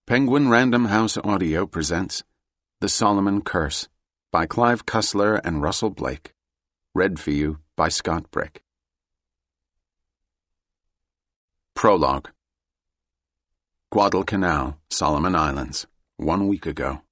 Penguin Random House Audio presents The Solomon Curse by Clive Cussler and Russell Blake. Read for you by Scott Brick. Prologue. Guadalcanal, Solomon Islands, 1 week ago.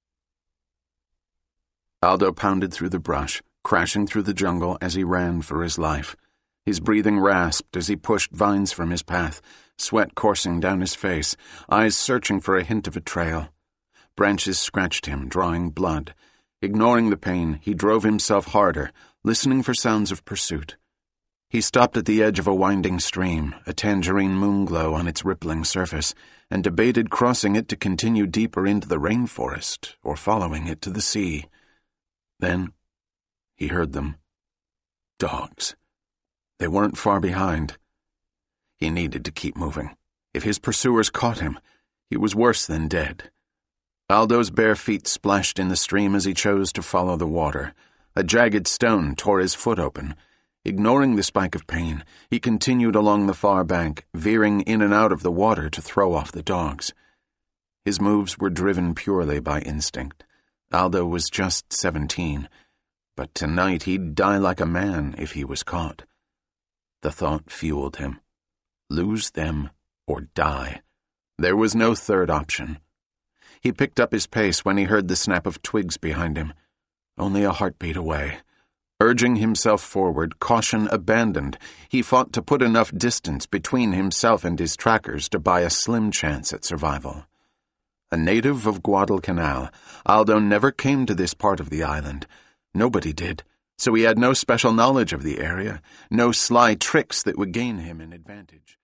Aldo pounded through the brush, crashing through the jungle as he ran for his life. His breathing rasped as he pushed vines from his path, sweat coursing down his face, eyes searching for a hint of a trail. Branches scratched him, drawing blood. Ignoring the pain, he drove himself harder, listening for sounds of pursuit. He stopped at the edge of a winding stream, a tangerine moonglow on its rippling surface, and debated crossing it to continue deeper into the rainforest or following it to the sea. Then he heard them. Dogs. They weren't far behind. He needed to keep moving. If his pursuers caught him, he was worse than dead. Aldo's bare feet splashed in the stream as he chose to follow the water. A jagged stone tore his foot open. Ignoring the spike of pain, he continued along the far bank, veering in and out of the water to throw off the dogs. His moves were driven purely by instinct. Aldo was just 17, but tonight he'd die like a man if he was caught. The thought fueled him. Lose them or die. There was no third option. He picked up his pace when he heard the snap of twigs behind him. Only a heartbeat away. Urging himself forward, caution abandoned, he fought to put enough distance between himself and his trackers to buy a slim chance at survival. A native of Guadalcanal, Aldo never came to this part of the island. Nobody did. So he had no special knowledge of the area, no sly tricks that would gain him an advantage.